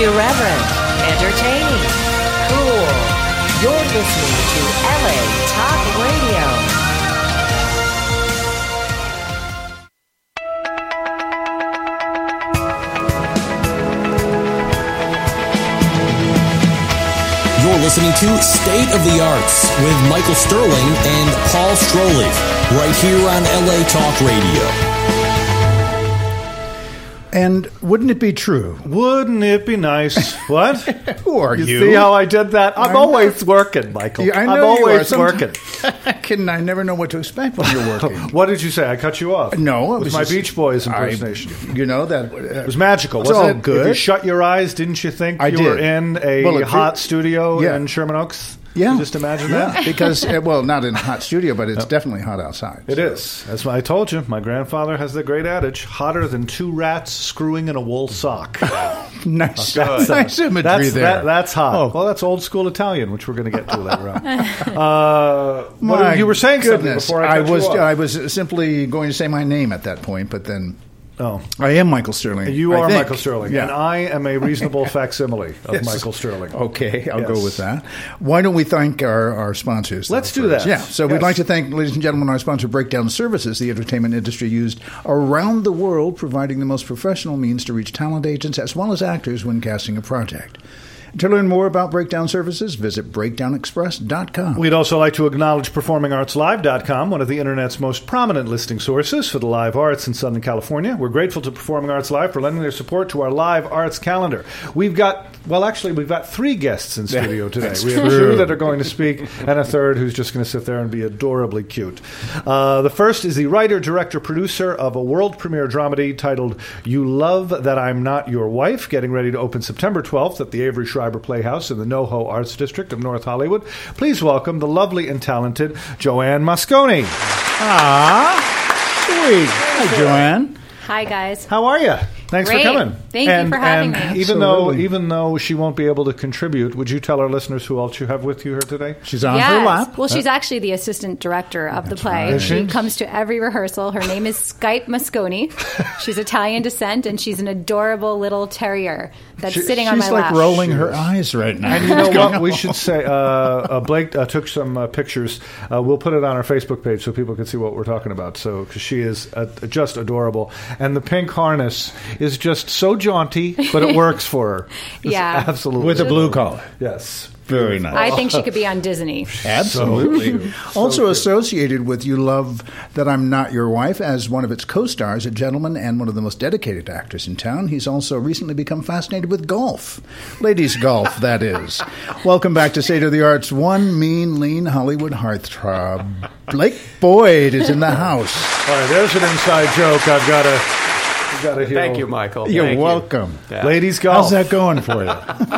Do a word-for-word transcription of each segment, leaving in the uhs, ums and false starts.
Irreverent, entertaining, cool. You're listening to L A Talk Radio. You're listening to State of the Arts with Michael Sterling and Paul Strolich, right here on L A Talk Radio. And wouldn't it be true? Wouldn't it be nice? What? Who are you? You see how I did that? I'm always working, Michael. Yeah, I know I'm you always are. working. I can I never know what to expect when you're working. What did you say? I cut you off. No, it with was my just- Beach Boys I- impersonation. you know that uh, It was magical, it's wasn't all it? good. If you shut your eyes, didn't you think I you did. were in a Well, it- hot studio yeah. in Sherman Oaks? Yeah, You just imagine yeah. that. because uh, well, not in a hot studio, but it's definitely hot outside. It is. That's what I told you. My grandfather has the great adage: hotter than two rats screwing in a wool sock. Nice, That's, nice imagery that's, there. that- that's hot. Oh. Well, that's old school Italian, which we're going to get to later on. Uh, what- My you were saying goodness. something before I cut was you off. I was simply going to say my name at that point, but then Oh. I am Michael Sterling. You I are think. Michael Sterling, Yeah. and I am a reasonable facsimile of Yes. Michael Sterling. Okay, I'll Yes. go with that. Why don't we thank our, our sponsors? Let's though, do first? that. Yeah, so we'd Yes. like to thank, ladies and gentlemen, our sponsor, Breakdown Services, the entertainment industry used around the world, providing the most professional means to reach talent agents as well as actors when casting a project. To learn more about Breakdown Services, visit breakdown express dot com. We'd also like to acknowledge performing arts live dot com, one of the Internet's most prominent listing sources for the live arts in Southern California. We're grateful to Performing Arts Live for lending their support to our live arts calendar. We've got, well, actually, we've got three guests in studio today. That's We have true. two that are going to speak, and a third who's just going to sit there and be adorably cute. Uh, the first is the writer, director, producer of a world premiere dramedy titled You Love That I'm Not Your Wife, getting ready to open September twelfth at the Avery Schreiber Playhouse in the NoHo Arts District of North Hollywood. Please welcome the lovely and talented Joanne Moscone. Ah, sweet. Hi, Joanne. Hi, guys. How are you? Thanks Great. for coming. Thank you and, for having and me. Even though, Absolutely. even though she won't be able to contribute, would you tell our listeners who else you have with you here today? She's on yes. her lap. Well, she's actually the assistant director of the play. right. Is she? She comes to every rehearsal. Her name is Skype Moscone. She's Italian descent, and she's an adorable little terrier that's She- sitting on She's my like lap. rolling her eyes right now. And you know what? We should say, uh, uh, Blake uh, took some uh, pictures. Uh, we'll put it on our Facebook page so people can see what we're talking about. So, because she is uh, just adorable. And the pink harness is just so jaunty, but it works for her. Just Yeah. Absolutely. With a blue collar. Yes. Very nice. I think she could be on Disney. Absolutely. So also good. associated with You Love That I'm Not Your Wife as one of its co-stars, a gentleman and one of the most dedicated actors in town. He's also recently become fascinated with golf. Ladies golf, that is. Welcome back to State of the Arts, one mean, lean Hollywood heartthrob. Blake Boyd is in the house. All right, there's an inside joke I've got to got to hear. Thank you, Michael. You're Thank you. welcome. Yeah. Ladies golf. How's that going for you?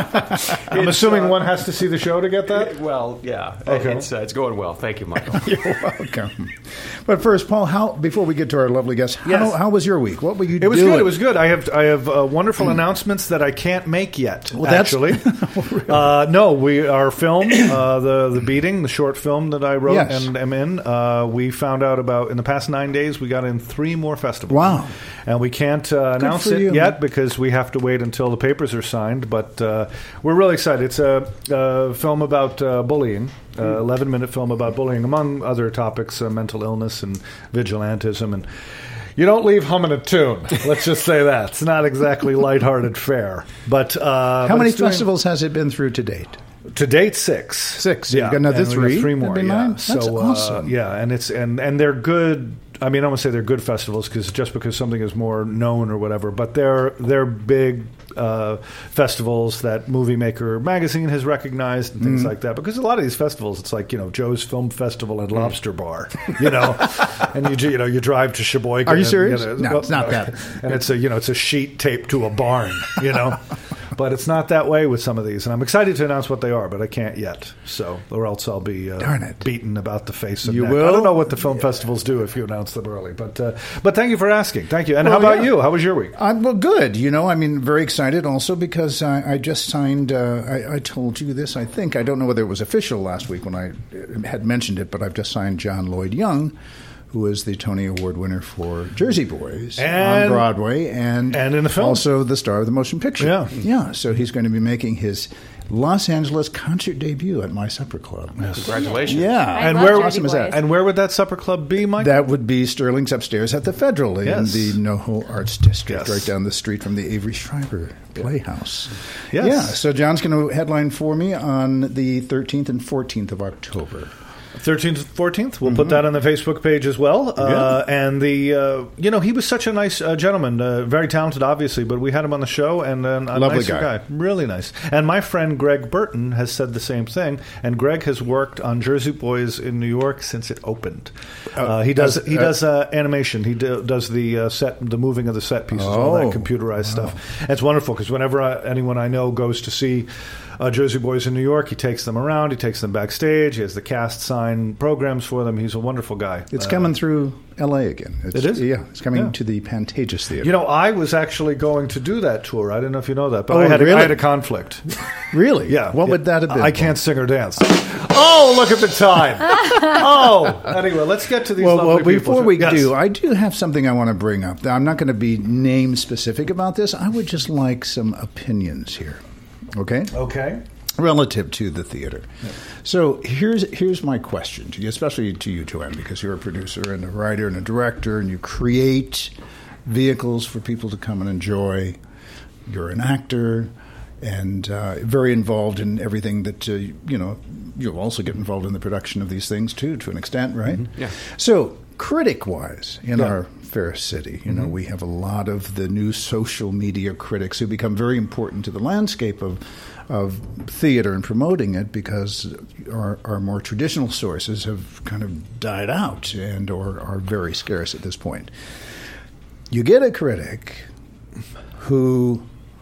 I'm assuming uh, one has to see the show to get that? Well, yeah. Okay. It's, uh, it's going well. Thank you, Michael. You're welcome. But first, Paul, how before we get to our lovely guest, how, Yes. how was your week? What were you It was doing? good. It was good. I have I have uh, wonderful announcements that I can't make yet. Well, that's- actually, uh, no, we our film, uh, the the beating, the short film that I wrote Yes. and am in. Uh, we found out about in the past nine days. We got in three more festivals. Wow. And we can't uh, announce for it you, yet man. because we have to wait until the papers are signed. But uh, we're really excited. It's a, a film about uh, bullying. Uh, eleven-minute film about bullying, among other topics, uh, mental illness and vigilantism. And you don't leave humming a tune. Let's just say that. It's not exactly lighthearted fare. But uh, How but many it's doing- festivals has it been through to date? To date, six. Six. Yeah, You've got another and we got three? three more. That'd be Yeah. nine? That's so, awesome. Uh, yeah, and it's and and they're good. I mean, I don't want to say they're good festivals because just because something is more known or whatever, but they're they're big uh, festivals that Movie Maker magazine has recognized and things Mm. like that. Because a lot of these festivals, it's like you know Joe's Film Festival and Lobster Bar, you know, and you you know you drive to Sheboygan. Are you and, serious? know, No, it's not that. And it's a you know it's a sheet taped to a barn, you know. But it's not that way with some of these, and I'm excited to announce what they are, but I can't yet. So, or else I'll be uh, Darn it. beaten about the face. Of You neck. will? I don't know what the film festivals do if you announce them early, but uh, but thank you for asking. Thank you. And Well, how about yeah. you? How was your week? I'm well, good. You know, I mean, very excited also because I, I just signed. Uh, I, I told you this. I think I don't know whether it was official last week when I uh, had mentioned it, but I've just signed John Lloyd Young, who is the Tony Award winner for Jersey Boys And- on Broadway, and and in the film. also the star of the motion picture. Yeah. yeah. So he's going to be making his Los Angeles concert debut at My Supper Club. Congratulations. Yeah, I And love where Jersey awesome is that? Boys. And where would that supper club be, Mike? That would be Sterling's upstairs at the Federal in Yes. the NoHo Arts District, Yes. right down the street from the Avery Schreiber Playhouse. Yes. Yeah, so John's going to headline for me on the thirteenth and fourteenth of October. thirteenth, fourteenth. We'll put that on the Facebook page as well. Uh, Yeah. and the, uh, you know, he was such a nice uh, gentleman, uh, very talented, obviously, but we had him on the show, and then a Lovely nicer guy. guy, really nice. And my friend Greg Burton has said the same thing. And Greg has worked on Jersey Boys in New York since it opened. Uh, he does he uh, does uh, animation. He do, does the uh, set, the moving of the set pieces, all that Oh, computerized stuff. And it's wonderful because whenever I, anyone I know goes to see Uh, Jersey Boys in New York, he takes them around, he takes them backstage, he has the cast sign programs for them. He's a wonderful guy. It's Uh, coming through L A again. It's, It is? Yeah, it's coming Yeah. to the Pantages Theater. You know, I was actually going to do that tour. I don't know if you know that, but Oh, I, had a, really? I had a conflict. Really? Yeah. What Yeah. would that have been? I can't sing or dance. Oh, look at the time. Oh, anyway, let's get to these Well, lovely well, people. before we Yes. do, I do have something I want to bring up. I'm not going to be name specific about this. I would just like some opinions here. Okay? Okay. Relative to the theater. So here's here's my question to you, especially to you, Joanne, because you're a producer and a writer and a director, and you create vehicles for people to come and enjoy. You're an actor and uh, very involved in everything that, uh, you know, you'll also get involved in the production of these things, too, to an extent, right? Yeah. So critic-wise, in Yeah. our fair city, you know, we have a lot of the new social media critics who become very important to the landscape of of theater and promoting it because our, our more traditional sources have kind of died out and or are very scarce at this point. You get a critic who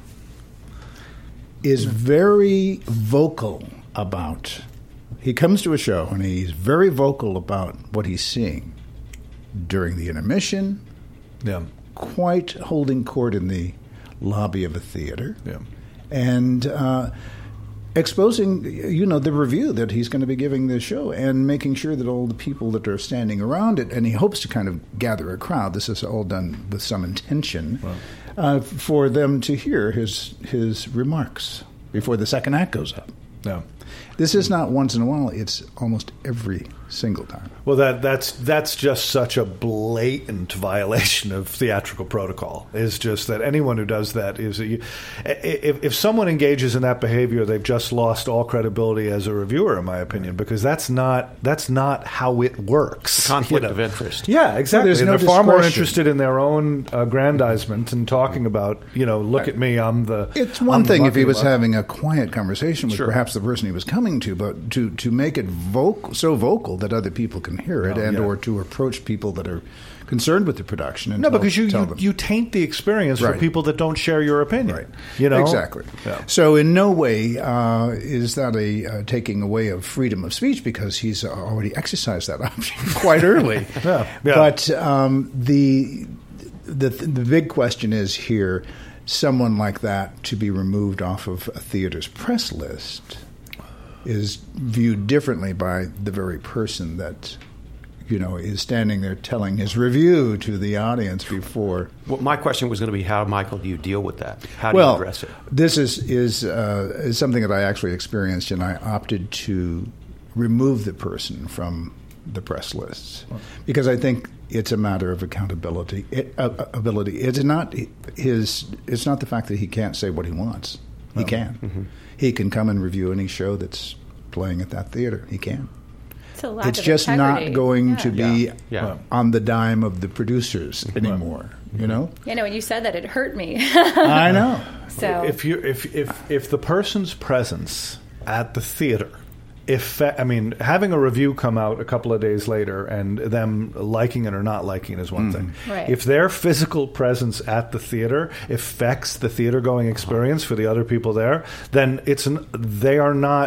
is very vocal about, he comes to a show and he's very vocal about what he's seeing during the intermission, Yeah. quite holding court in the lobby of a theater, Yeah. and uh, exposing, you know, the review that he's going to be giving the show, and making sure that all the people that are standing around it, and he hopes to kind of gather a crowd. This is all done with some intention, uh, for them to hear his his remarks before the second act goes up. Yeah. This is not once in a while; it's almost every single time. Well, that that's that's just such a blatant violation of theatrical protocol. Is just that anyone who does that is a, if if someone engages in that behavior, they've just lost all credibility as a reviewer, in my opinion, because that's not that's not how it works. Conflict you know? of interest. Yeah, exactly. there's and no they're far more discretion. interested in their own aggrandizement and talking about, you know, look at me, I'm the. It's one I'm the thing if he lucky was one. having a quiet conversation with Sure. perhaps the person he was coming to, but to, to make it vocal, so vocal that other people can hear it, Oh, and yeah. or to approach people that are concerned with the production and No, tell, because you, tell you, them. you taint the experience for Right. people that don't share your opinion. Right. You know Exactly. Yeah. So in no way uh, is that a uh, taking away of freedom of speech, because he's already exercised that option quite early. Yeah. Yeah. But um, the, the the big question is here, someone like that to be removed off of a theater's press list is viewed differently by the very person that, you know, is standing there telling his review to the audience before. Well, my question was going to be, how, Michael, do you deal with that? How do well, you address it? this is is, uh, is something that I actually experienced, and I opted to remove the person from the press lists because I think it's a matter of accountability. It, uh, ability. It's not his. It's not the fact that he can't say what he wants. He can. Mm-hmm. He can come and review any show that's playing at that theater. He can. It's a lack It's of just integrity. not going Yeah. to be Yeah. Yeah. on the dime of the producers anymore. You know. You know, when you said that, it hurt me. I know. so If you if if if the person's presence at the theater, if I mean having a review come out a couple of days later and them liking it or not liking it is one thing. Right. If their physical presence at the theater affects the theater going experience for the other people there, then it's an, they are not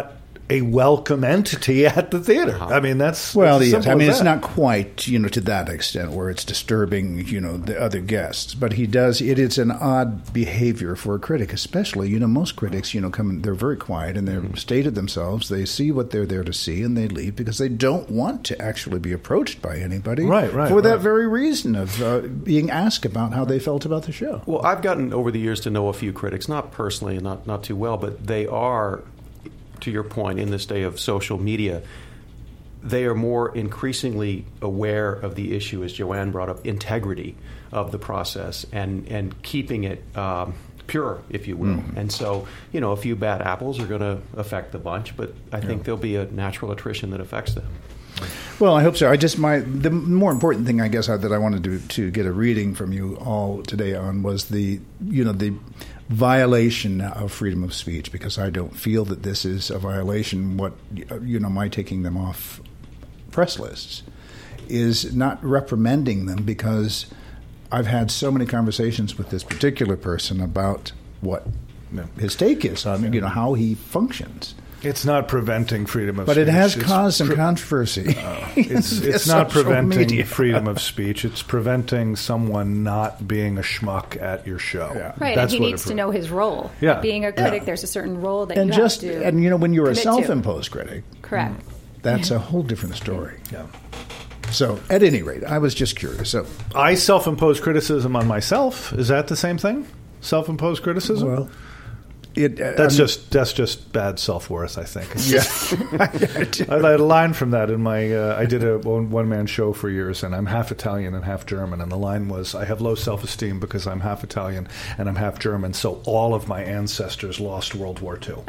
a welcome entity at the theater. I mean, that's Well, that's yes. simple I mean, as it's that. not quite, you know, to that extent where it's disturbing, you know, the other guests. But he does. It is an odd behavior for a critic, especially. You know, most critics, you know, come. They're very quiet and they're stated themselves. They see what they're there to see and they leave because they don't want to actually be approached by anybody. Right, right, For that right. very reason of uh, being asked about how they felt about the show. Well, I've gotten over the years to know a few critics, not personally and not, not too well, but they are, to your point, in this day of social media, they are more increasingly aware of the issue, as Joanne brought up, integrity of the process and, and keeping it um, pure, if you will. Mm. And so, you know, a few bad apples are going to affect the bunch, but I think there'll be a natural attrition that affects them. Well, I hope so. I just my the more important thing, I guess, I, that I wanted to to get a reading from you all today on was the you know the violation of freedom of speech, because I don't feel that this is a violation. What you know, my taking them off press lists is not reprimanding them, because I've had so many conversations with this particular person about what his take is on you know how he functions. It's not preventing freedom of But speech. it has It's caused some pre- controversy. Uh, it's in it's not social preventing media. freedom of speech. It's preventing someone not being a schmuck at your show. Yeah. Right, That's and he what needs it to know his role. Yeah. Being a critic, Yeah. there's a certain role that And you just have to and you know when you're a commit to. self-imposed critic, Correct. that's a whole different story. Yeah. So, at any rate, I was just curious. So, I self-impose criticism on myself. Is that the same thing? Self-imposed criticism? well, it uh, that's I mean, just that's just bad self-worth, I think. yeah. I had a line from that in my. Uh, I did a one, one-man show for years, and I'm half Italian and half German. And the line was, "I have low self-esteem because I'm half Italian and I'm half German. So all of my ancestors lost World War Two."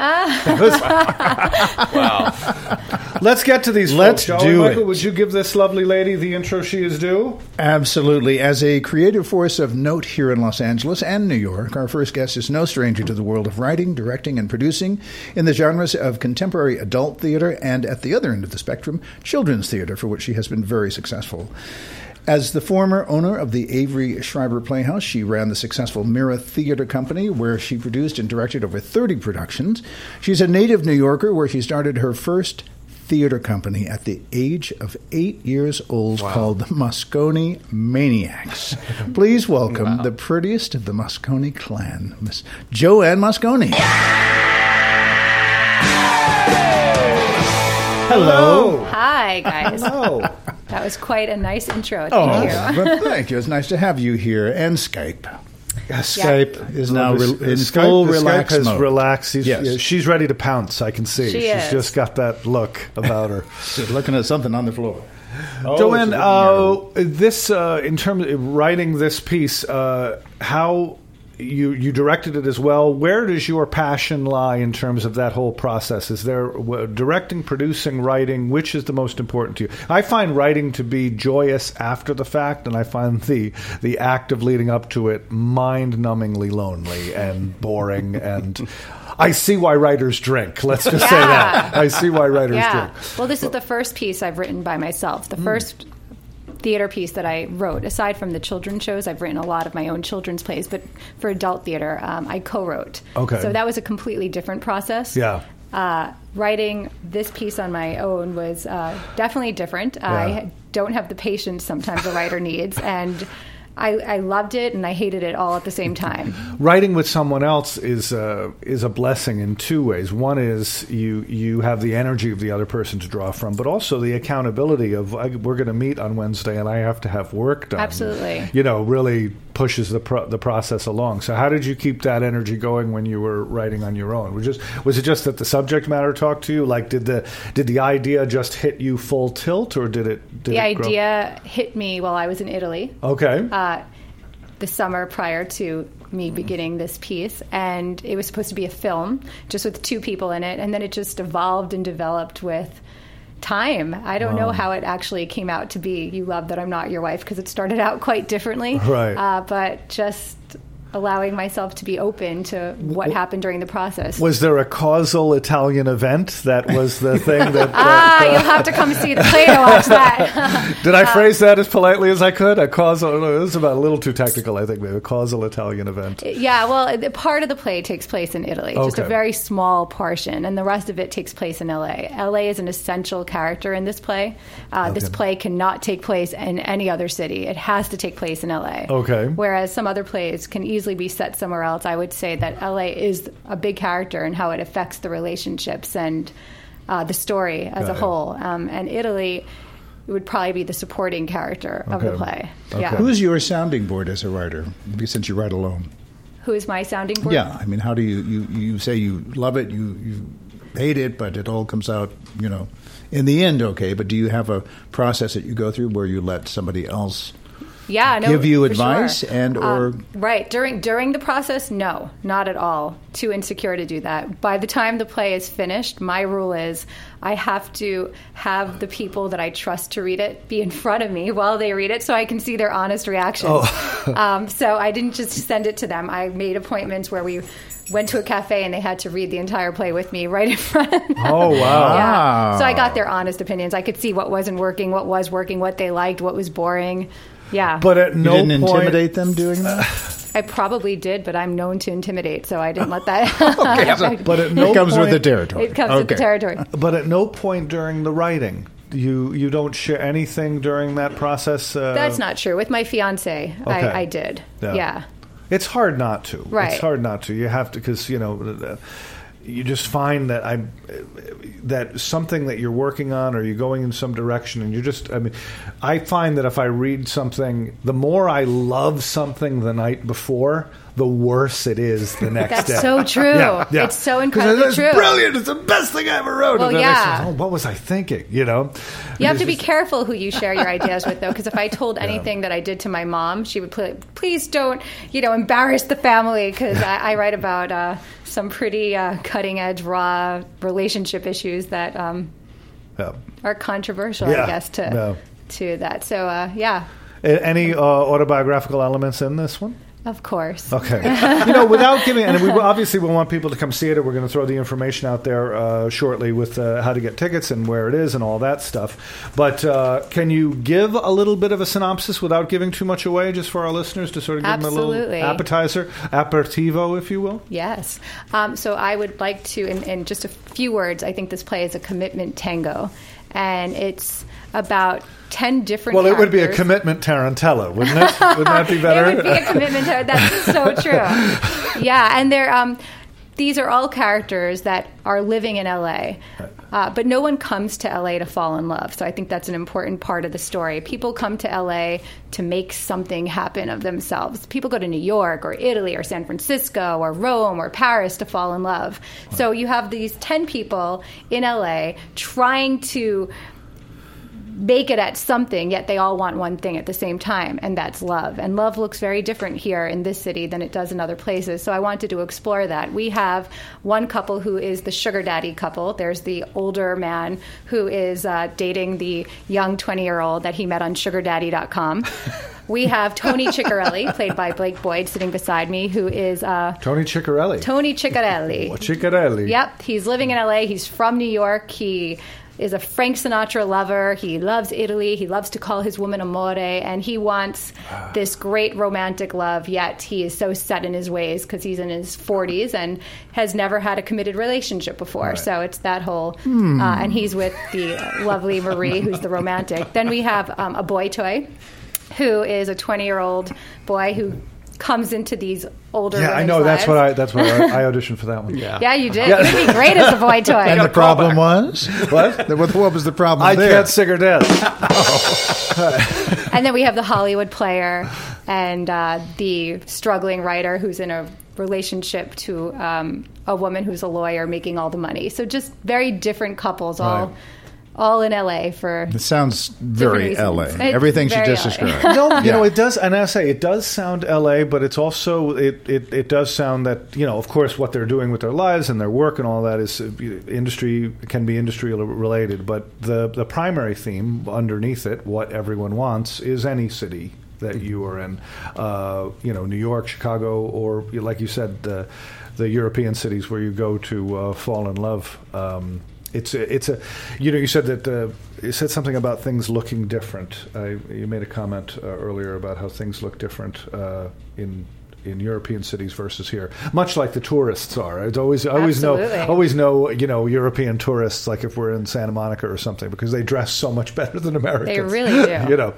Wow. Let's get to these. Let's folks, shall we, do Michael, it. would you give this lovely lady the intro she is due? Absolutely. As a creative force of note here in Los Angeles and New York, our first guest is no stranger to the world of writing, directing, and producing in the genres of contemporary adult theater and, at the other end of the spectrum, children's theater, for which she has been very successful. As the former owner of the Avery Schreiber Playhouse, she ran the successful Mira Theater Company, where she produced and directed over thirty productions. She's a native New Yorker, where she started her first theater company at the age of eight years old, called the Moscone Maniacs. Please welcome Wow. the prettiest of the Moscone clan, Miss Joanne Moscone. Hello. Hi, guys. Oh, That was quite a nice intro. Thank Oh, you. well, thank you. It's nice to have you here. And Skype. Skype is now re- in Skype, full the relax Skype has mode. relaxed. He's, Yes. yeah, she's ready to pounce. I can see. She She's is. just got that look about her. She's looking at something on the floor. Oh, Joanne, she's uh, looking at this uh, in terms of writing this piece, uh, how you you directed it as well. Where does your passion lie in terms of that whole process? Is there w- directing, producing, writing? Which is the most important to you? I find writing to be joyous after the fact, and I find the the act of leading up to it mind-numbingly lonely and boring. And I see why writers drink. Let's just say that. I see why writers Yeah. drink. Well, this is the first piece I've written by myself. The first theater piece that I wrote, aside from the children's shows, I've written a lot of my own children's plays, but for adult theater, um, I co-wrote. Okay. So that was a completely different process. Yeah. Uh, writing this piece on my own was uh, definitely different. Yeah. I don't have the patience sometimes a writer needs, and I, I loved it and I hated it all at the same time. Writing with someone else is uh, is a blessing in two ways. One is you you have the energy of the other person to draw from, but also the accountability of I, we're going to meet on Wednesday and I have to have work done. Absolutely. You know, really pushes the pro- the process along. So how did you keep that energy going when you were writing on your own? Was just was it just that the subject matter talked to you? Like did the did the idea just hit you full tilt, or did it? Did The it grow- idea hit me while I was in Italy. Okay. Uh, the summer prior to me beginning this piece, and it was supposed to be a film just with two people in it, and then it just evolved and developed with time. I don't know how it actually came out to be You Love That I'm Not Your Wife, because it started out quite differently. Right. Uh, but just allowing myself to be open to what happened during the process. Was there a causal Italian event that was the thing that... ah, that, uh, you'll have to come see the play to watch that. Did I phrase that as politely as I could? A causal... No, this is about a little too technical, I think, maybe. A causal Italian event. Yeah, well, the part of the play takes place in Italy, just Okay. a very small portion, and the rest of it takes place in L A. L A is an essential character in this play. Uh, This Okay. play cannot take place in any other city. It has to take place in L A. Okay. Whereas some other plays can easily be set somewhere else. I would say that L A is a big character in how it affects the relationships and uh, the story as Got a it. whole. Um, and Italy would probably be the supporting character of the Okay. play. Okay. Yeah. Who's your sounding board as a writer, since you write alone? Who is my sounding board? Yeah, I mean, how do you, you, you say you love it, you, you hate it, but it all comes out, you know, in the end okay, but do you have a process that you go through where you let somebody else Yeah, no, give you for advice sure. and or Um, right during during the process? No, not at all. Too insecure to do that. By the time the play is finished, my rule is I have to have the people that I trust to read it be in front of me while they read it, so I can see their honest reactions. Oh. um, so I didn't just send it to them. I made appointments where we went to a cafe and they had to read the entire play with me right in front of them. Oh, wow. Yeah. So I got their honest opinions. I could see what wasn't working, what was working, what they liked, what was boring. Yeah. But at you no didn't point... intimidate them doing that? I probably did, but I'm known to intimidate, so I didn't let that. Okay, so- But at no it comes with point- the territory. It comes with the Okay. territory. But at no point during the writing, you you don't share anything during that process? Uh, That's not true. With my fiance, Okay. I, I did. Yeah. Yeah. It's hard not to. Right. It's hard not to. You have to, because, you know, uh, you just find that I that something that you're working on, or you're going in some direction, and you just, I mean, I find that if I read something, the more I love something the night before, the worse it is the next That's day. so true. Yeah, yeah. It's so 'Cause incredibly it's true. brilliant. It's the best thing I ever wrote. Well, and then next yeah. thing, oh, what was I thinking? You know, You have It's to be just- careful who you share your ideas with, though, because if I told anything that I did to my mom, she would put, please don't, you know, embarrass the family, because I, I write about uh, some pretty uh, cutting-edge, raw relationship issues that um, Yeah. are controversial, Yeah. I guess, to Yeah. to that. So, uh, yeah, A- Any uh, autobiographical elements in this one? of course. Okay. You know, without giving, and we obviously we want people to come see it, or we're going to throw the information out there uh, shortly with uh, how to get tickets and where it is and all that stuff. But uh, can you give a little bit of a synopsis without giving too much away, just for our listeners to sort of give Absolutely. them a little appetizer, aperitivo, if you will? Yes. Um, so I would like to, in, in just a few words, I think this play is a commitment tango. And it's about ten different Well, it would be a characters. commitment tarantella, wouldn't it? Wouldn't that be better? It would be a commitment. To, that's so true. Yeah, and they're um, these are all characters that are living in L A, uh, but no one comes to L A to fall in love. So I think that's an important part of the story. People come to L A to make something happen of themselves. People go to New York or Italy or San Francisco or Rome or Paris to fall in love. So you have these ten people in L A trying to make it at something, yet they all want one thing at the same time, and that's love. And love looks very different here in this city than it does in other places. So I wanted to explore that. We have one couple who is the sugar daddy couple. There's the older man who is uh, dating the young twenty-year-old that he met on sugar daddy dot com. We have Tony Ciccarelli, played by Blake Boyd, sitting beside me, who is uh, Tony Ciccarelli. Tony Ciccarelli. Ciccarelli. Yep, he's living in L A. He's from New York. He is a Frank Sinatra lover. He loves Italy. He loves to call his woman amore, and he wants this great romantic love, yet he is so set in his ways because he's in his forties and has never had a committed relationship before. Right. So it's that whole, uh, and he's with the lovely Marie, who's the romantic. Then we have um, a boy toy, who is a twenty-year-old boy who comes into these older Yeah, I women's know. That's lives. what I. That's what I, I auditioned for that one. Yeah. Yeah, you did. You'd be great as a boy toy. And the problem was? What? What what was the problem I there? can't sing or dance. And then we have the Hollywood player and uh, the struggling writer who's in a relationship to um, a woman who's a lawyer making all the money. So just very different couples, all Right. all in L A for. It sounds very reasons. L A. It's Everything she very just L A. described. No, you Yeah. know, it does, and I say it does sound L A, but it's also it, it it does sound that, you know, of course, what they're doing with their lives and their work and all that is uh, industry can be industry related, but the the primary theme underneath it, what everyone wants, is any city that you were in, uh, you know, New York, Chicago, or like you said, the, the European cities where you go to uh, fall in love. Um, it's a, it's a, you know, you said that uh, you said something about things looking different. I, you made a comment uh, earlier about how things look different uh, in. in European cities versus here, much like the tourists are. It's always, I always know, Absolutely. always know, you know, European tourists, like if we're in Santa Monica or something, because they dress so much better than Americans. They really do. You know,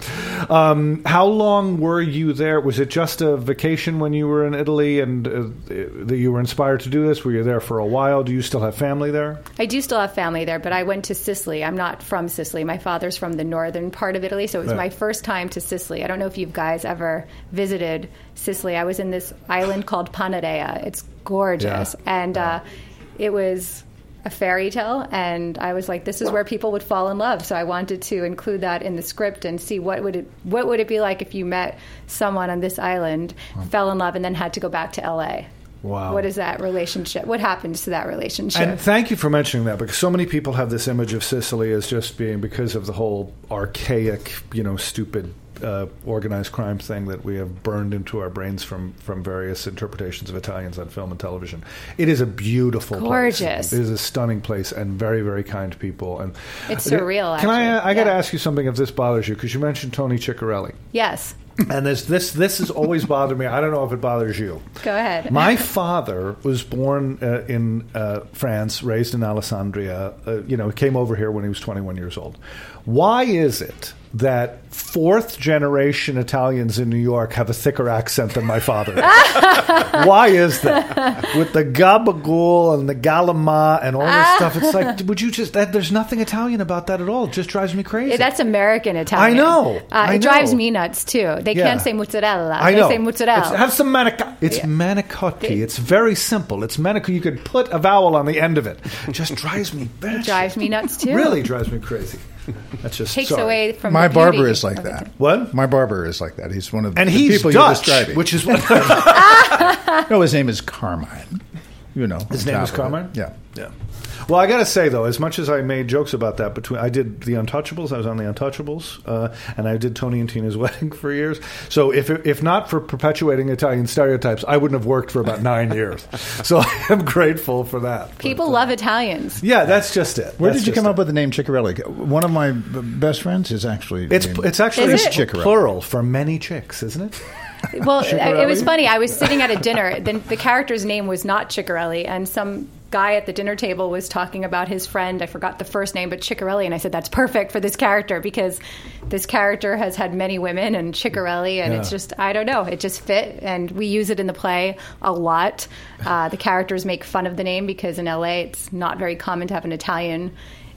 um, how long were you there? Was it just a vacation when you were in Italy, and uh, that you were inspired to do this? Were you there for a while? Do you still have family there? I do still have family there, but I went to Sicily. I'm not from Sicily. My father's from the northern part of Italy, so it was Right. my first time to Sicily. I don't know if you guys ever visited Sicily. I was in this island called Panarea. It's gorgeous. Yeah. And uh, it was a fairy tale, and I was like, this is where people would fall in love. So I wanted to include that in the script and see what would it what would it be like if you met someone on this island, fell in love, and then had to go back to L A. Wow. What is that relationship? What happens to that relationship? And thank you for mentioning that, because so many people have this image of Sicily as just being, because of the whole archaic, you know, stupid uh, organized crime thing that we have burned into our brains from, from various interpretations of Italians on film and television. It is a beautiful Gorgeous. place. It is a stunning place, and very, very kind people. And It's surreal, Can I? actually. I got to Yeah. ask you something if this bothers you, because you mentioned Tony Ciccarelli. Yes. And this this this has always bothered me. I don't know if it bothers you. Go ahead. My father was born uh, in uh, France, raised in Alessandria. Uh, you know, came over here when he was twenty-one years old. Why is it that fourth generation Italians in New York have a thicker accent than my father does? Why is that? With the gabagool and the galama and all this stuff, it's like, would you just? That, there's nothing Italian about that at all. It just drives me crazy. Yeah, that's American Italian. I know. Uh, I it drives know. me nuts too. They Yeah. can't say mozzarella. I they know. say mozzarella. It's, have some manicotti. It's Yeah. manicotti. It- It's very simple. It's manicotti. You could put a vowel on the end of it. It just drives me. It drives me nuts too. Really drives me crazy. That's just Takes sorry. away from My the barber beauty is like of it. that. What? My barber is like that. He's one of And the he's people you're Dutch, describing. which is what. No, his name is Carmine. You know. His on name top is of it. Carmine? Yeah. Yeah. Well, I got to say though, as much as I made jokes about that, between I did The Untouchables, I was on The Untouchables, uh, and I did Tony and Tina's Wedding for years. So if if not for perpetuating Italian stereotypes, I wouldn't have worked for about nine years. So I am grateful for that. People But, uh, love Italians. Yeah, that's just it. Where That's did you just come it. up with the name Ciccarelli? One of my b- best friends is actually. It's named- it's actually Is it's it? plural for many chicks, isn't it? Well, it was Ciccarelli? funny. I was sitting at a dinner. The, the character's name was not Ciccarelli, and some guy at the dinner table was talking about his friend. I forgot the first name, but Ciccarelli. And I said, that's perfect for this character, because this character has had many women, and Ciccarelli, and Yeah. it's just, I don't know, it just fit. And we use it in the play a lot. Uh, the characters make fun of the name because in L A it's not very common to have an Italian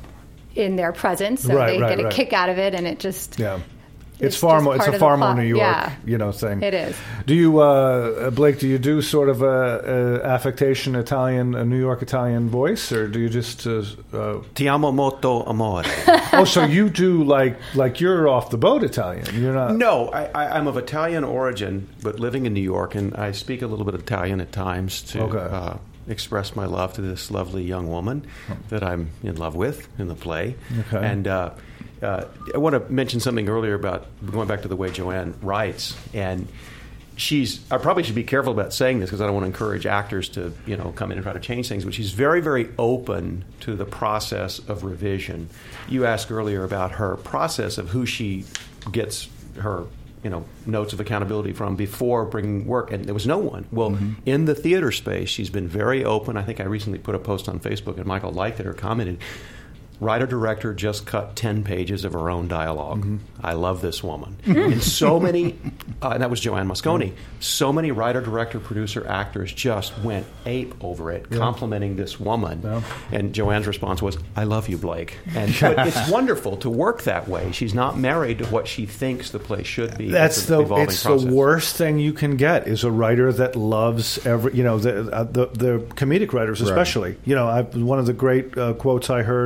in their presence, so Right, they right, get a right. kick out of it, and it just Yeah. It's, It's far just more. It's part a of the far more plot. New York, Yeah. you know, thing. It is. Do you, uh, Blake? Do you do sort of a, a affectation Italian, a New York Italian voice, or do you just? Uh, uh, Ti amo molto amore. oh, so you do like like you're off the boat Italian. You're not. No, I, I, I'm of Italian origin, but living in New York, and I speak a little bit of Italian at times to Okay. uh, express my love to this lovely young woman that I'm in love with in the play. Okay. And uh, uh, I want to mention something earlier about going back to the way Joanne writes, and she's. I probably should be careful about saying this because I don't want to encourage actors to, you know, come in and try to change things. But she's very, very open to the process of revision. You asked earlier about her process of who she gets her, you know, notes of accountability from before bringing work, and there was no one. Well, Mm-hmm. in the theater space, she's been very open. I think I recently put a post on Facebook, and Michael liked it or commented. Writer-director just cut ten pages of her own dialogue. Mm-hmm. I love this woman. And so many, uh, and that was Joanne Moscone, so many writer-director, producer, actors just went ape over it, complimenting this woman. Yeah. And Joanne's response was, I love you, Blake. And but it's wonderful to work that way. She's not married to what she thinks the play should be. That's It's an the evolving it's process. the worst thing you can get is a writer that loves every you know the uh, the, the comedic writers especially. You know, I, one of the great uh, quotes I heard uh,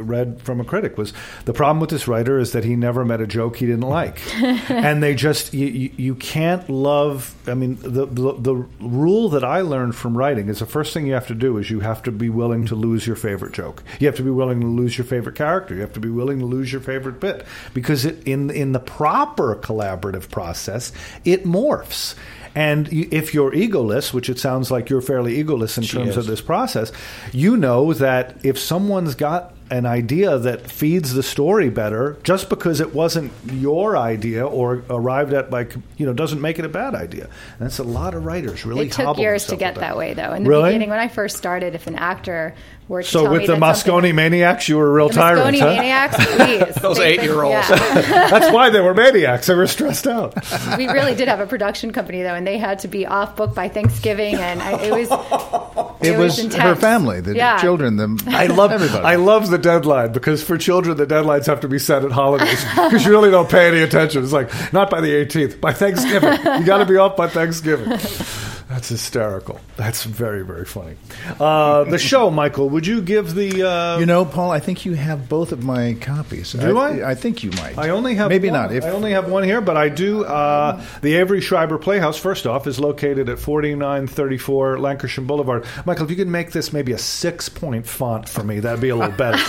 read from a critic was the problem with this writer is that he never met a joke he didn't like. And they just, you, you, you can't love, I mean, the, the the rule that I learned from writing is the first thing you have to do is you have to be willing to lose your favorite joke. You have to be willing to lose your favorite character. You have to be willing to lose your favorite bit. Because it, in in the proper collaborative process, it morphs. And you, if you're egoless, which it sounds like you're fairly egoless in She terms is. of this process, you know that if someone's got an idea that feeds the story better, just because it wasn't your idea or arrived at by, you know, doesn't make it a bad idea. And that's a lot of writers really It took hobble years to themselves get with that way, though. In the Really? beginning, when I first started, if an actor were to So tell with me the that something- Moscone Maniacs, you were a real the tyrant, Moscone huh? Maniacs, please. Those They- they- eight-year-olds. yeah. That's why they were maniacs. They were stressed out. We really did have a production company, though, and they had to be off book by Thanksgiving, and I, it was It, it was, was her intense. family, the Yeah. children, the I love everybody. I love the deadline because for children the deadlines have to be set at holidays because you really don't pay any attention. It's like not by the eighteenth, by Thanksgiving. You got to be off by Thanksgiving. That's hysterical. That's very very funny. Uh, the show, Michael. Would you give the? Uh, You know, Paul, I think you have both of my copies. Do I? I think you might. I only have maybe one. not. If I only have one here, but I do. Uh, the Avery Schreiber Playhouse, first off, is located at forty-nine thirty-four Lancashire Boulevard. Michael, if you could make this maybe a six-point font for me, that'd be a little better.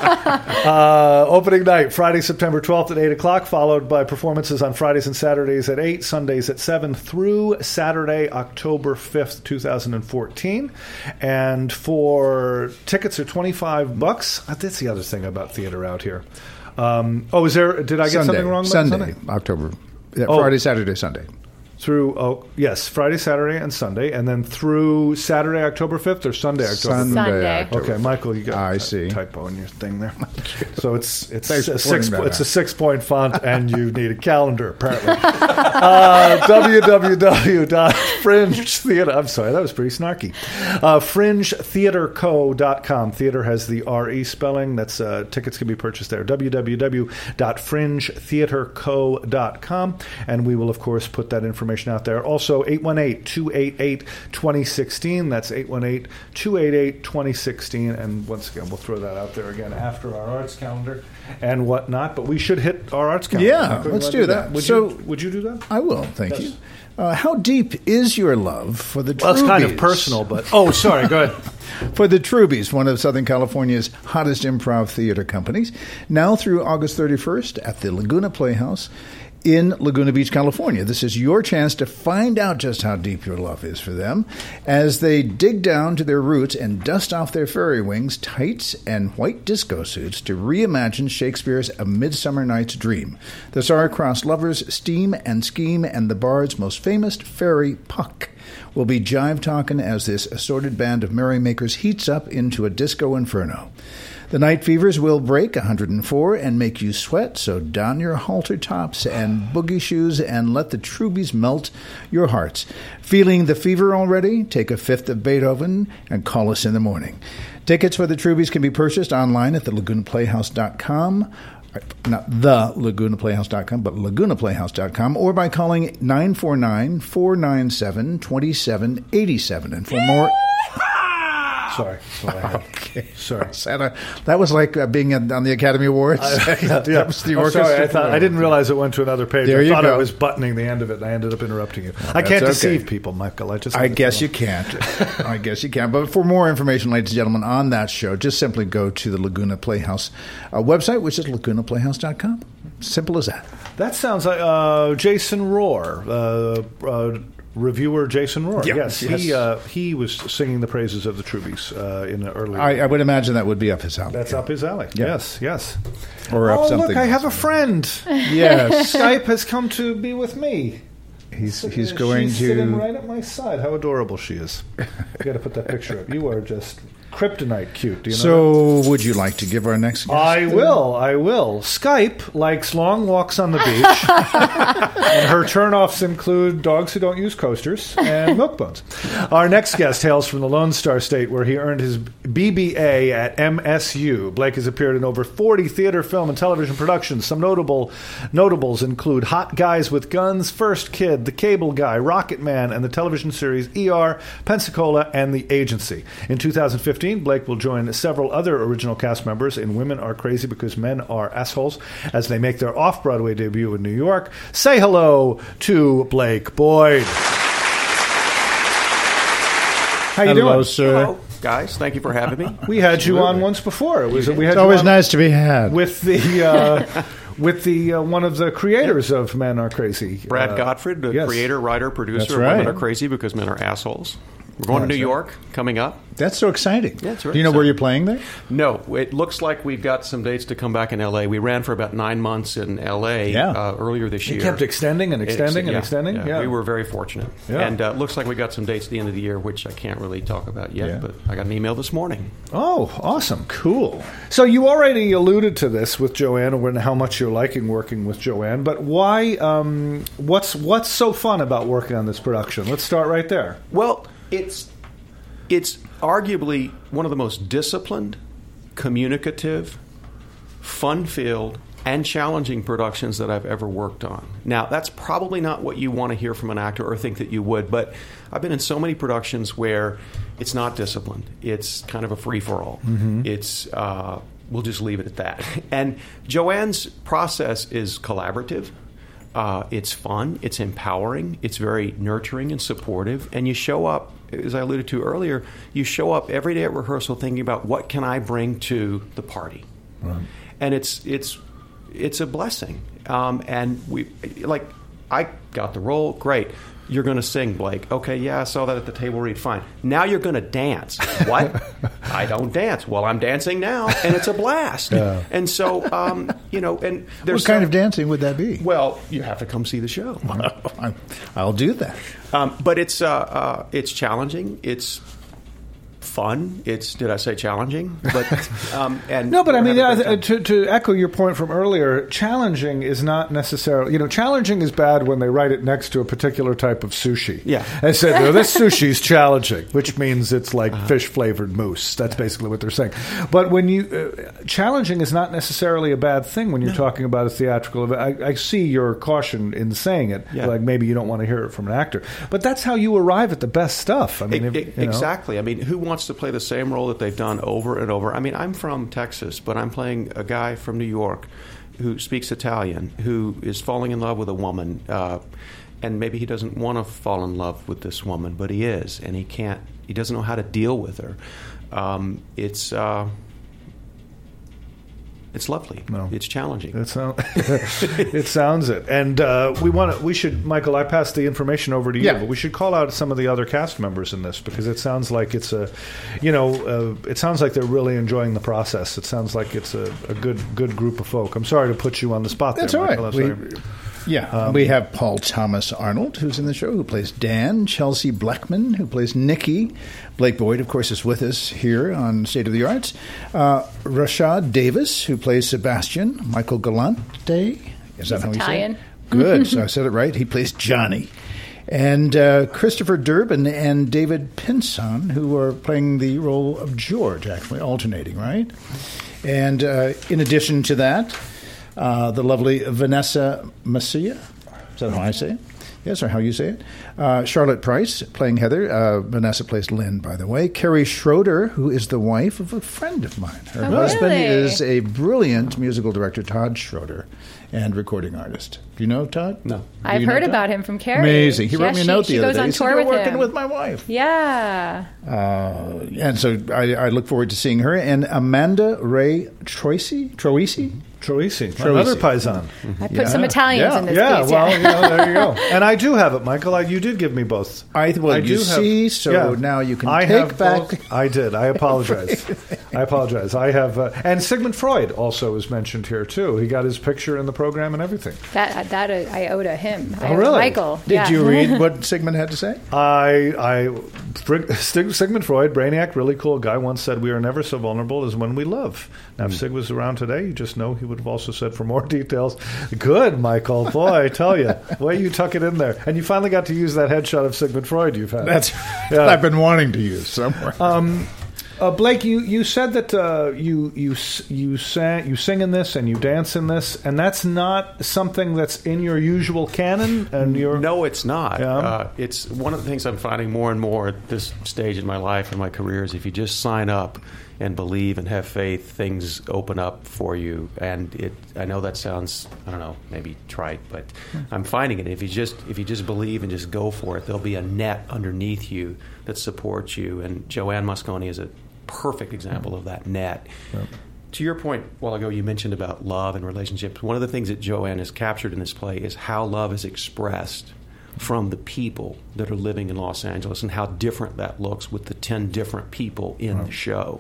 uh, opening night, Friday, September twelfth at eight o'clock, followed by performances on Fridays and Saturdays at eight, Sundays at seven, through Saturday, October fifth, twenty fourteen. And for tickets are twenty-five bucks. Uh, That's the other thing about theater out here. Um, oh, is there? Did I get Sunday, something wrong? About Sunday, Sunday? October, yeah, Oh. Friday, Saturday, Sunday. Through oh yes, Friday, Saturday, and Sunday, and then through Saturday, October fifth, or Sunday, October fifth. Sunday. October. Okay, Michael, you got I a see. typo in your thing there. So it's it's Thanks a for six pointing that it's a out. six point font, and you need a calendar apparently. uh, w w w dot fringe theater. I'm sorry, that was pretty snarky. Uh, fringe theater co dot com. Theater has the R E spelling. That's uh, tickets can be purchased there. w w w dot fringe theater co dot com, and we will of course put that information out there. Also, eight one eight, two eight eight, two zero one six. That's eight one eight, two eight eight, two zero one six. And once again, we'll throw that out there again after our arts calendar and whatnot. But we should hit our arts calendar. Yeah, Michael, you let's wanna do that. Would, So- you, would you do that? I will, thank Yes. you. Uh, how deep is your love for the Well, it's kind of Trubies? personal, but... Oh, sorry, go ahead. For the Trubies, one of Southern California's hottest improv theater companies, now through August thirty-first at the Laguna Playhouse in Laguna Beach, California. This is your chance to find out just how deep your love is for them as they dig down to their roots and dust off their fairy wings, tights, and white disco suits to reimagine Shakespeare's A Midsummer Night's Dream. The star-crossed lovers steam and scheme, and the bard's most famous fairy, Puck, will be jive-talking as this assorted band of merrymakers heats up into a disco inferno. The night fevers will break one hundred four and make you sweat, so don your halter tops and boogie shoes and let the Trubies melt your hearts. Feeling the fever already? Take a fifth of Beethoven and call us in the morning. Tickets for the Trubies can be purchased online at the laguna playhouse dot com. Not the laguna playhouse dot com, but laguna playhouse dot com, or by calling nine four nine, four nine seven, two seven eight seven. And for more... Sorry. Sorry. Okay. Sorry. Santa, that was like uh, being at, on the Academy Awards. that was the I'm orchestra. sorry, I, thought, I didn't realize it went to another page. There I you thought go. I was buttoning the end of it, and I ended up interrupting you. I that's can't okay. deceive people, Michael. I just I guess you can't. I guess you can. But for more information, ladies and gentlemen, on that show, just simply go to the Laguna Playhouse uh, website, which is laguna playhouse dot com. Simple as that. That sounds like uh, Jason Rohr, uh, uh, reviewer Jason Rohr. Yeah, yes, yes. he uh, he was singing the praises of the Trubies uh, in the early. I, I would imagine that would be up his alley. That's up his alley. Yeah. Yes, yes. Or up oh, something look, I have a else. friend. Yes. Skype has come to be with me. He's he's going She's to. sitting right at my side. How adorable she is. You got to put that picture up. You are just kryptonite cute. Do you know that? So, would you like to give our next guest? I uh, will. I will. Skype likes long walks on the beach, and her turnoffs include dogs who don't use coasters and milk bones. Our next guest hails from the Lone Star State, where he earned his B B A at M S U. Blake has appeared in over forty theater, film, and television productions. Some notable notables include Hot Guys with Guns, First Kid, The Cable Guy, Rocket Man, and the television series E R, Pensacola, and The Agency. In two thousand fifteen, fifteen, Blake will join several other original cast members in Women Are Crazy Because Men Are Assholes as they make their off-Broadway debut in New York. Say hello to Blake Boyd. How you Hello, doing? sir. Hello, guys. Thank you for having me. We had you on once before. It was we had It's you always on nice to be had. with the uh, with the uh, one of the creators of Men Are Crazy, Brad uh, Gottfried, the yes. creator, writer, producer That's of right. Women Are Crazy Because Men Are Assholes. We're going to New That's right. York coming up. That's so exciting. Yeah, it's very Do you know where exciting. you're playing there? No, it looks like we've got some dates to come back in L A. We ran for about nine months in L A Yeah. uh, earlier this It year. kept extending and It ex- extending and yeah, extending. Yeah. Yeah. We were very fortunate. Yeah. And uh, looks like we got some dates at the end of the year, which I can't really talk about yet, Yeah. but I got an email this morning. Oh, awesome. Cool. So you already alluded to this with Joanne and how much you're liking working with Joanne, but why, um, what's what's so fun about working on this production? Let's start right there. Well, it's it's arguably one of the most disciplined, communicative, fun-filled, and challenging productions that I've ever worked on. Now, that's probably not what you want to hear from an actor or think that you would, but I've been in so many productions where it's not disciplined. It's kind of a free-for-all. Mm-hmm. It's uh, we'll just leave it at that. And Joanne's process is collaborative. Uh, it's fun. It's empowering. It's very nurturing and supportive. And you show up, as I alluded to earlier, you show up every day at rehearsal thinking about what can I bring to the party. Right. And it's it's it's a blessing. Um, and we like I got the role. Great. You're going to sing, Blake. Okay, yeah, I saw that at the table read. Fine. Now you're going to dance. What? I don't dance. Well, I'm dancing now, and it's a blast. Yeah. And so, um, you know, and there's What kind some- of dancing would that be? Well, you have to come see the show. I- I'll do that. Um, but it's uh, uh, it's challenging. It's fun. It's did I say challenging? But um, and No, but I we're mean, having a uh, great time. to, to echo your point from earlier, challenging is not necessarily, you know, challenging is bad when they write it next to a particular type of sushi. Yeah. They said, no, this sushi's challenging, which means it's like uh-huh. fish-flavored mousse. That's basically what they're saying. But when you, uh, challenging is not necessarily a bad thing when you're no. talking about a theatrical event. I, I see your caution in saying it, yeah. like maybe you don't want to hear it from an actor. But that's how you arrive at the best stuff. I mean, it, if, it, you know. Exactly. I mean, who wants to play the same role that they've done over and over? I mean, I'm from Texas, but I'm playing a guy from New York who speaks Italian, who is falling in love with a woman, uh, and maybe he doesn't want to fall in love with this woman, but he is, and he can't. He doesn't know how to deal with her. Um, it's. Uh, It's lovely. No. It's challenging. It, sound, it sounds it. And uh, we want to. We should, Michael. I passed the information over to you, yeah. but we should call out some of the other cast members in this because it sounds like it's a, you know, uh, it sounds like they're really enjoying the process. It sounds like it's a, a good good group of folk. I'm sorry to put you on the spot. That's there, all right. Michael. We, yeah, um, we have Paul Thomas Arnold, who's in the show, who plays Dan. Chelsea Blackman, who plays Nikki. Blake Boyd, of course, is with us here on State of the Arts. Uh, Rashad Davis, who plays Sebastian. Michael Galante. Is that He's how Italian. you say it? Good. So I said it right. He plays Johnny. And uh, Christopher Durbin and David Pinson, who are playing the role of George, actually, alternating, right? And uh, in addition to that, uh, the lovely Vanessa Macia. Is that how I say it? Yes, or how you say it. Uh, Charlotte Price playing Heather. Uh, Vanessa plays Lynn, by the way. Carrie Schroeder, who is the wife of a friend of mine. Her oh, husband really? is a brilliant musical director, Todd Schroeder, and recording artist. Do you know Todd? No. Do I've you know heard Todd? about him from Carrie. Amazing. He yeah, wrote me a she, note she the other goes day. on He said, tour "You're with working him. with my wife." Yeah. Uh, and so I, I look forward to seeing her. And Amanda Ray Troisi? Troisi? Troisi, another paisan. I put Yeah. some Italians Yeah. in this Yeah, piece. well, yeah. you know, there you go. And I do have it, Michael. I, you did give me both. I, well, I you do see, have, so yeah. now you can I take have back. both. I did. I apologize. I apologize. I have, uh, and Sigmund Freud also is mentioned here too. He got his picture in the program and everything. That that uh, I owe to him. I Oh, owe to really? Michael. Did yeah. you read what Sigmund had to say? I, I, Sigmund Freud, brainiac, really cool guy, once said, "We are never so vulnerable as when we love." Now, if Sig was around today, you just know he would have also said, for more details, good, Michael. Boy, I tell you, way you tuck it in there, and you finally got to use that headshot of Sigmund Freud you've had. That's Yeah. I've been wanting to use somewhere. Um, Uh, Blake, you, you said that uh, you you s- you sang you sing in this and you dance in this, and that's not something that's in your usual canon. And your no, it's not. Yeah. Uh, it's one of the things I'm finding more and more at this stage in my life and my career is if you just sign up and believe and have faith, things open up for you. And it, I know that sounds, I don't know, maybe trite, but I'm finding it. If you just if you just believe and just go for it, there'll be a net underneath you that supports you. And Joanne Moscone is a perfect example of that net. Yep. To your point a while ago, you mentioned about love and relationships. One of the things that Joanne has captured in this play is how love is expressed from the people that are living in Los Angeles and how different that looks with the ten different people in wow. the show.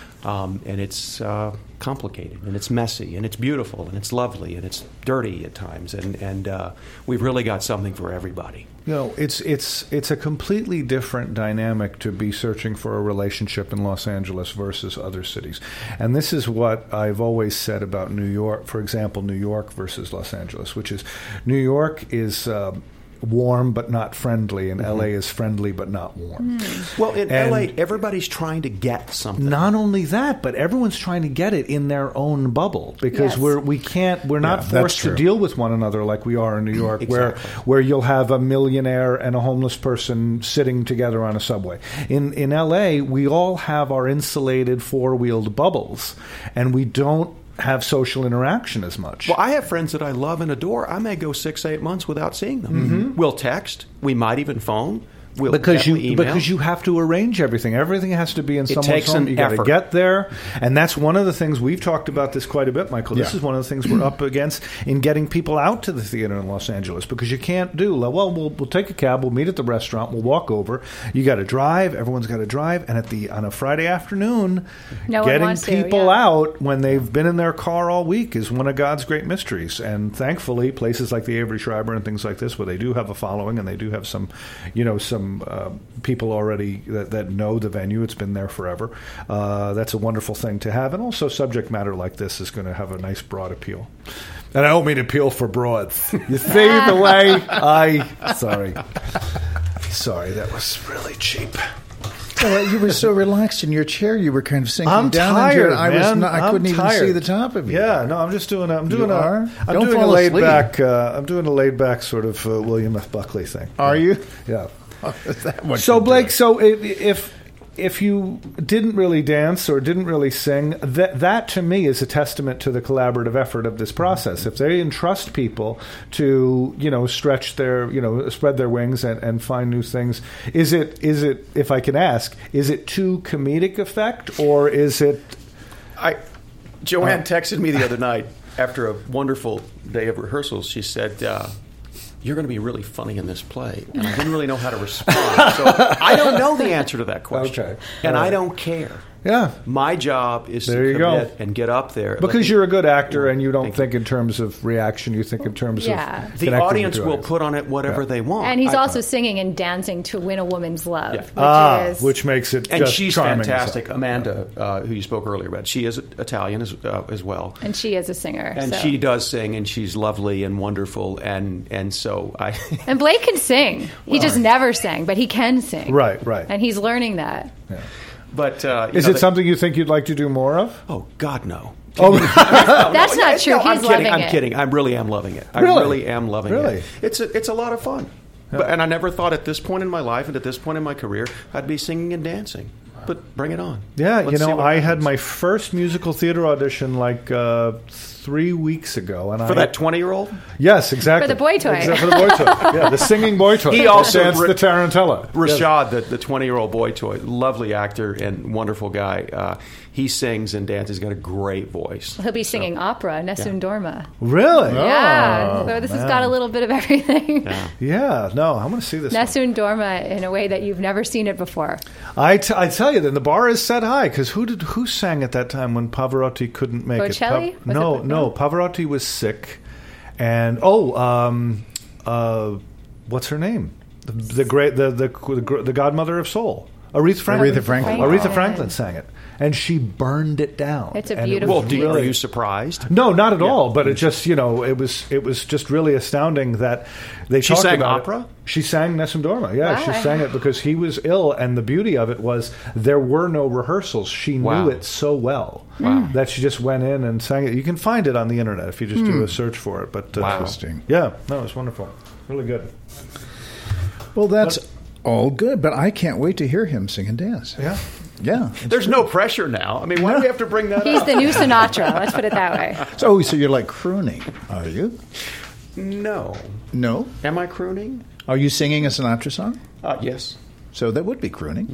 Um, and it's uh, complicated, and it's messy, and it's beautiful, and it's lovely, and it's dirty at times. And, and uh, we've really got something for everybody. You know, it's it's it's a completely different dynamic to be searching for a relationship in Los Angeles versus other cities. And this is what I've always said about New York, for example, New York versus Los Angeles, which is New York is uh, warm but not friendly, and mm-hmm. L A is friendly but not warm. Mm. Well, in and L A, everybody's trying to get something. Not only that, but everyone's trying to get it in their own bubble because yes. we're we can't we're not yeah, forced to deal with one another like we are in New York, exactly. where where you'll have a millionaire and a homeless person sitting together on a subway. In in L A, we all have our insulated four-wheeled bubbles, and we don't have social interaction as much. Well, I have friends that I love and adore. I may go six, eight months without seeing them. Mm-hmm. We'll text. We might even phone. We'll because you email. because you have to arrange everything. Everything has to be in it someone's takes home. An you got to effort. get there, and that's one of the things we've talked about this quite a bit, Michael. This yeah. is one of the things we're up against in getting people out to the theater in Los Angeles because you can't do well. We'll we'll take a cab. We'll meet at the restaurant. We'll walk over. You got to drive. Everyone's got to drive, and at the on a Friday afternoon, no getting one wants people to, yeah. out when they've been in their car all week is one of God's great mysteries. And thankfully, places like the Avery Schreiber and things like this, where they do have a following and they do have some, you know, some uh, people already. That, that know the venue. It's been there forever. Uh, that's a wonderful thing to have. And also subject matter like this is going to have a nice broad appeal. And I don't mean appeal for broads. You see the way I... Sorry. Sorry, that was really cheap. Well, you were so relaxed in your chair. You were kind of sinking I'm down. tired, into it. I was man. not, I I'm couldn't tired. even see the top of you. Yeah, no, I'm just doing. A, I'm doing You a. are? I'm Don't doing a fall laid asleep. back. Uh, I'm doing a laid back sort of uh, William F. Buckley thing. Are you? Yeah. Is that what So you're Blake, doing? so if, if if you didn't really dance or didn't really sing, that that to me is a testament to the collaborative effort of this process. If they entrust people to, you know, stretch their, you know, spread their wings and, and find new things, is it is it, if I can ask, is it to comedic effect or is it? I Joanne uh, texted me the other night after a wonderful day of rehearsals. She said, Uh, you're going to be really funny in this play. And I didn't really know how to respond. So I don't know the answer to that question. Okay. And All right. I don't care. Yeah. My job is There to you commit go. and get up there. Because you're a good actor and you don't Thank think in terms of reaction, you think in terms Yeah. of The connecting audience with will audience. put on it whatever Yeah. they want. And he's I- also singing and dancing to win a woman's love, Yeah. which ah, is which makes it And just she's charming as fantastic. hell. Amanda, uh, who you spoke earlier about, she is Italian as, uh, as well. and she is a singer. And so. she does sing, and she's lovely and wonderful. And, and so I... And Blake can sing. He just never sang, but he can sing. Right, right. And he's learning that. Yeah. But uh, you Is know, it the- something you think you'd like to do more of? Oh, God, no. Oh, That's not true. No, He's I'm kidding. loving I'm it. kidding. I really am loving it. I Really? really am loving Really? it. It's a, it's a lot of fun. But, and I never thought at this point in my life and at this point in my career I'd be singing and dancing. But bring it on. yeah, Let's you see know, what I had happens. my first musical theater audition like uh, three weeks ago, and For I that twenty-year-old? yes, exactly For the boy toy. Exactly, for the boy toy. Yeah, the singing boy toy. He also danced re- the tarantella. Yes. Rashad, the, the twenty-year-old boy toy, lovely actor and wonderful guy. Uh, he sings and dances. He's got a great voice. He'll be singing opera, Nessun Dorma. Really? Yeah. So this has man. got a little bit of everything. Yeah. Yeah, no, I want to see this. one. Nessun Dorma in a way that you've never seen it before. I, t- I tell you, then the bar is set high because who did who sang at that time when Pavarotti couldn't make Bocelli? it? Was no, it- no, Pavarotti was sick, and oh, um, uh, what's her name? The, the great, the, the the the godmother of soul. Aretha Franklin. Aretha Franklin. Aretha Franklin sang it, and she burned it down. It's a And it beautiful was Well, do you, really- are you surprised? No, not at all. But it just, you know, it was it was just really astounding that they She talked sang about it. opera? She sang Nessun Dorma. Yeah, Wow. she sang it because he was ill, and the beauty of it was there were no rehearsals. She Wow. knew it so well Wow. that she just went in and sang it. You can find it on the internet if you just do a search for it. But uh, Wow. Interesting. yeah, no, it was wonderful, really good. Well, that's all good, but I can't wait to hear him sing and dance. Yeah. Yeah. There's no pressure now. I mean, why do we have to bring that He's up? the new Sinatra. Let's put it that way. So, so you're like crooning, are you? No. No. Am I crooning? Are you singing a Sinatra song? Uh, yes. So that would be crooning.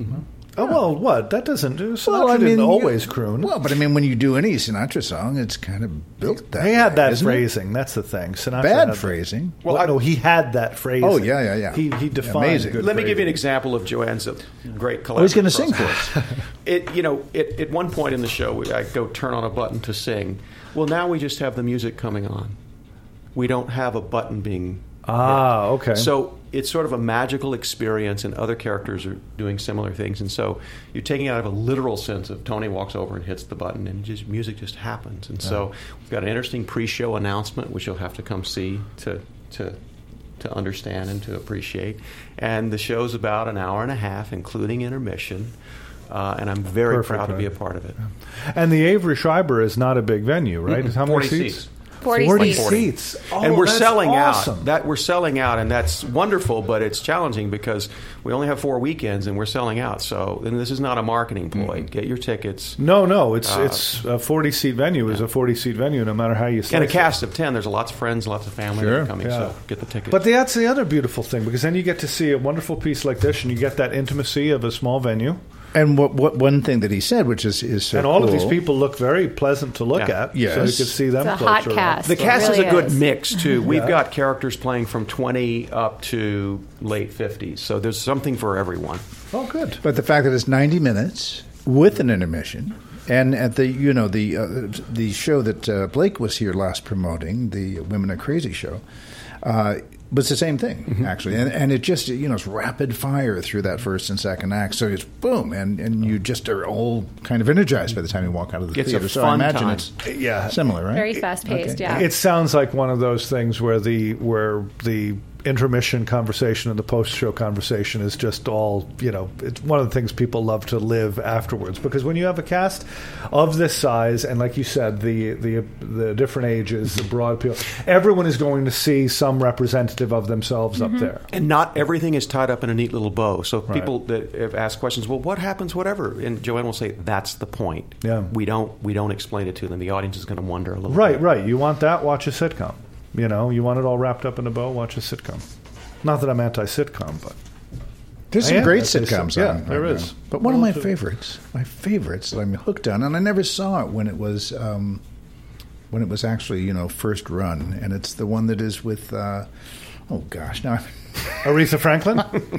Oh well, what that doesn't do. Sinatra Well, I mean, didn't you- always croon. Well, but I mean, when you do any Sinatra song, it's kind of built that he had way, that isn't it? phrasing. That's the thing. Sinatra Bad had- phrasing. Well, Well, I- no, he had that phrasing. Oh, yeah, yeah, yeah. He he defined Amazing. good Let me give you an phrasing. example of Joanne's uh, great collection. Oh, he's going to sing for us. It, you know, it, at one point in the show, we- I go turn on a button to sing. Well, now we just have the music coming on. We don't have a button being Ah, okay. So it's sort of a magical experience, and other characters are doing similar things. And so you're taking it out of a literal sense of Tony walks over and hits the button, and just music just happens. And so we've got an interesting pre-show announcement, which you'll have to come see to to to understand and to appreciate. And the show's about an hour and a half, including intermission. Uh, and I'm very Perfect, proud to be a right. part of it. And the Avery Schreiber is not a big venue, right? Mm-mm. How many forty seats? seats. forty, forty seats. seats. Oh, and we're that's selling awesome. out. That we're selling out, and that's wonderful. But it's challenging because we only have four weekends, and we're selling out. So, and this is not a marketing ploy. Mm-hmm. Get your tickets. No, no, it's Uh, it's a forty seat venue is a forty seat venue, no matter how you slice And a it. cast of ten. There's lots of friends, lots of family that Sure. are coming. Yeah. So get the tickets. But that's the other beautiful thing, because then you get to see a wonderful piece like this, and you get that intimacy of a small venue. And what, what one thing that he said, which is, is so and all of these cool- people look very pleasant to look Yeah. at. Yes. So you could see them It's a closer hot around. cast. the It cast really is a good is. mix too. We've Yeah. got characters playing from twenty up to late fifties. So there's something for everyone. Oh, good. But the fact that it's ninety minutes with an intermission, and at the you know the uh, the show that uh, Blake was here last promoting, the Women Are Crazy show, uh, was the same thing Mm-hmm. actually, and, and it just you know it's rapid fire through that first and second act, so it's boom, and, and you just are all kind of energized by the time you walk out of the It's a theater. so I fun imagine time. it's Yeah. similar, right? Very fast paced, Okay. yeah. It sounds like one of those things where the where the intermission conversation and the post-show conversation is just all, you know, it's one of the things people love to live afterwards, because when you have a cast of this size, and like you said, the the the different ages, the broad appeal, everyone is going to see some representative of themselves up there. And not everything is tied up in a neat little bow. So Right. people that have asked questions, well, what happens, whatever, and Joanne will say, that's the point. Yeah. We don't we don't explain it to them. The audience is going to wonder a little Right, bit. right. You want that? Watch a sitcom. You know, you want it all wrapped up in a bow? Watch a sitcom. Not that I'm anti-sitcom, but There's I some am. great That's- sitcoms yeah, on. there right is. now. But one of Well, my too. favorites, my favorites that I'm hooked on, and I never saw it when it was um, when it was actually you know first run, and it's the one that is with uh, oh gosh, now Aretha Franklin.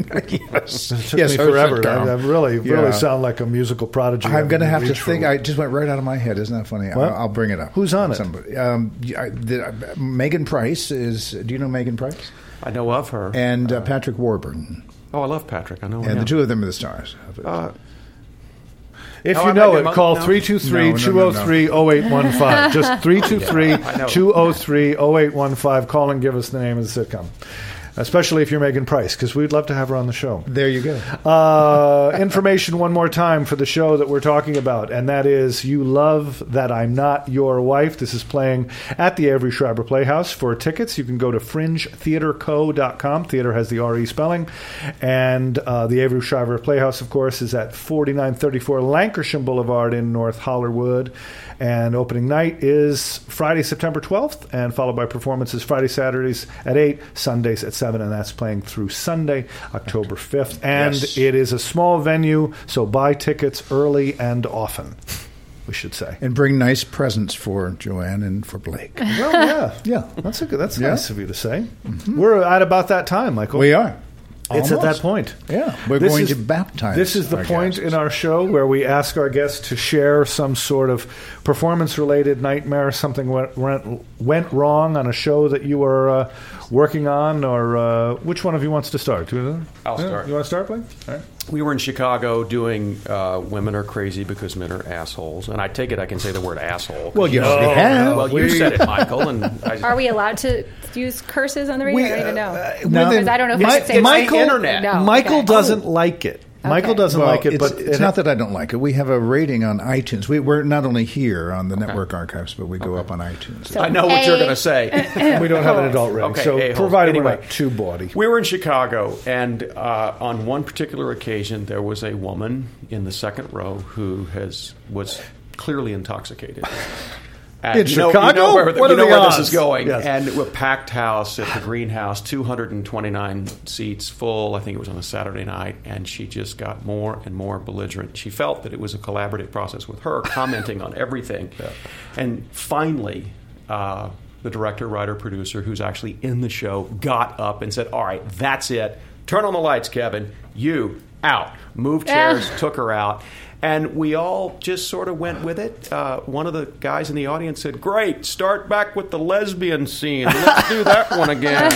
yes, It took yes, me her forever. sitcom. I, I really, Yeah. really sound like a musical prodigy. I'm going to have to Reach for think. it. I just went right out of my head. Isn't that funny? What? I'll, I'll bring it up. Who's on it? Somebody. Um, yeah, I- the, uh, Megan Price is. Do you know Megan Price? I know of her. And uh, Patrick Warburton, oh, I love Patrick. I know and him. the two of them are the stars. of it. Uh, If Oh, you I know might it, get call mo- no. three two three, No, no, two no, oh three, oh eight one five. Just three two three, two oh three, oh eight one five. Call and give us the name of the sitcom. Especially if you're Megan Price, because we'd love to have her on the show. There you go. Uh, information one more time for the show that we're talking about, and that is You Love That I'm Not Your Wife. This is playing at the Avery Schreiber Playhouse. For tickets, you can go to fringe theater co dot com. Theater has the R E spelling. And uh, the Avery Schreiber Playhouse, of course, is at forty-nine thirty-four Lancashire Boulevard in North Hollywood. And opening night is Friday, September twelfth, and followed by performances Friday, Saturdays at eight, Sundays at seven, and that's playing through Sunday, October fifth. And Yes. it is a small venue, so buy tickets early and often, we should say. And bring nice presents for Joanne and for Blake. Well, yeah. Yeah. That's a good, that's Yeah. nice of you to say. We're at about that time, Michael. We are. It's at Almost. that point. Yeah, we're This going is- to baptize. This is the our point guests. in our show where we ask our guests to share some sort of performance-related nightmare, something went, went, went wrong on a show that you were uh, working on, or uh, which one of you wants to start? Do you- I'll yeah, start. You want to start, Blake? All right. we were in Chicago doing uh, Women Are Crazy Because Men Are Assholes. And I take it I can say the word asshole. Well, you know, already have. Well, you said it, Michael. And I, Are we allowed to use curses on the radio? We, I don't even know. uh, No. Because I don't know if Mi- I should say Michael, something. internet. No, Michael okay. doesn't like it. Michael Okay. doesn't Well, like it, it's, but it's it- not that I don't like it. We have a rating on iTunes. We, we're not only here on the network archives, but we go up on iTunes. So I know what you're A- going to say. we don't have an adult rating. Okay, so a-hole. provided Anyway. we're not too bawdy. We were in Chicago, and uh, on one particular occasion, there was a woman in the second row who has was clearly intoxicated. And In you know, Chicago? you know where, What you are know the where odds? this is going. Yes. And a packed house at the Greenhouse, two hundred twenty-nine seats full. I think it was on a Saturday night, and she just got more and more belligerent. She felt that it was a collaborative process with her, commenting on everything. Yeah. And finally, uh, the director, writer, producer, who's actually in the show, got up and said, "All right, that's it. Turn on the lights, Kevin. You out." Moved chairs, took her out. And we all just sort of went with it. Uh, one of the guys in the audience said, "Great, start back with the lesbian scene. Let's do that one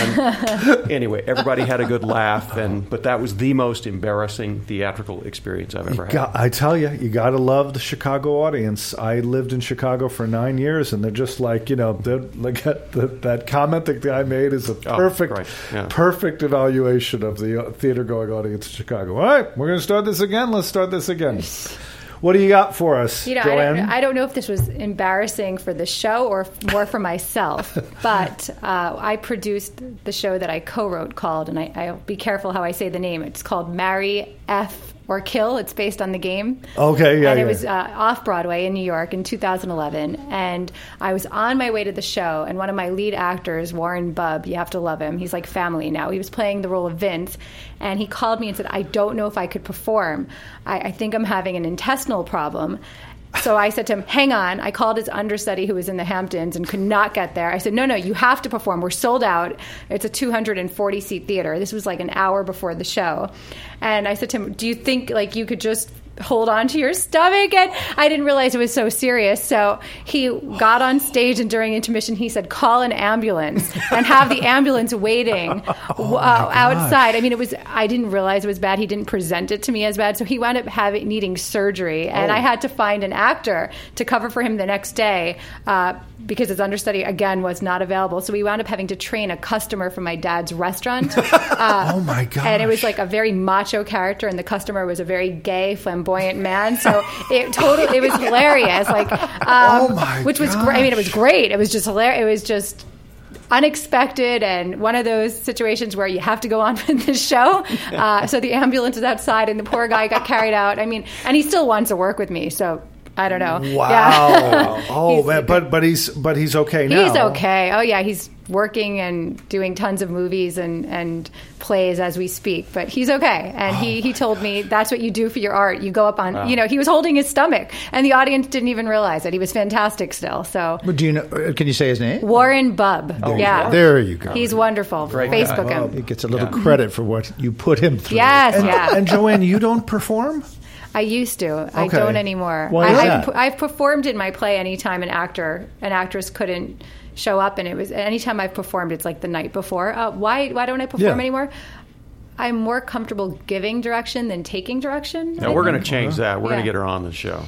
again." Anyway, everybody had a good laugh, and but that was the most embarrassing theatrical experience I've ever had. God, I tell you, you got to love the Chicago audience. I lived in Chicago for nine years, and they're just like, you know, they're like that, that, that comment that guy made is a perfect, right. Yeah. perfect evaluation of the theater-going audience in Chicago. All right, we're going to start this again. Let's start this again. What do you got for us, You know, I Joanne? don't, I don't know if this was embarrassing for the show or f- more for myself, but uh, I produced the show that I co-wrote called, and I, I'll be careful how I say the name. It's called Marry, F, or Kill. It's based on the game. Okay, yeah, And yeah. it was uh, off Broadway in New York in two thousand eleven, and I was on my way to the show, and one of my lead actors, Warren Bubb, you have to love him. He's like family now. He was playing the role of Vince, and he called me and said, "I don't know if I could perform. I, I think I'm having an intestinal problem." So I said to him, "Hang on." I called his understudy who was in the Hamptons and could not get there. I said, no, no, you have to perform. We're sold out. It's a two hundred forty seat theater. This was like an hour before the show. And I said to him, "Do you think like you could just hold on to your stomach?" And I didn't realize it was so serious. So he got on stage, and during intermission, he said, "Call an ambulance," and have the ambulance waiting Oh, uh, outside. I mean, it was, I didn't realize it was bad. He didn't present it to me as bad. So he wound up having, needing surgery. And Oh. I had to find an actor to cover for him the next day uh, because his understudy, again, was not available. So we wound up having to train a customer from my dad's restaurant. Uh, Oh, my gosh. And it was like a very macho character, and the customer was a very gay, flamboyant man. So it totally, it was hilarious. Like, um, Oh, my which was great. I mean, it was great. It was just hilarious. It was just unexpected, and one of those situations where you have to go on with the show. Uh, so the ambulance is outside, and the poor guy got carried out. I mean, and he still wants to work with me. So I don't know. Wow. Yeah. Oh, He's- man, but but he's but he's okay now. He's okay. Oh yeah, he's working and doing tons of movies and, and plays as we speak. But he's okay. And he, he told me that's what you do for your art. You go up on, you know, he was holding his stomach, and the audience didn't even realize it. He was fantastic still. So But do you know? uh, Can you say his name? Warren Bubb. yeah, There you go. he's wonderful. Great guy. Facebook him. He gets a little credit for what you put him through. Yes, And, yeah. and Joanne, you don't perform? I used to. I Okay. don't anymore. Why I, is I've, that? I've performed in my play anytime an actor, an actress couldn't show up, and it was anytime I've performed, it's like the night before. Uh, why? Why don't I perform Yeah. anymore? I'm more comfortable giving direction than taking direction. No, we're going to change that. We're going Yeah. to get her on the show.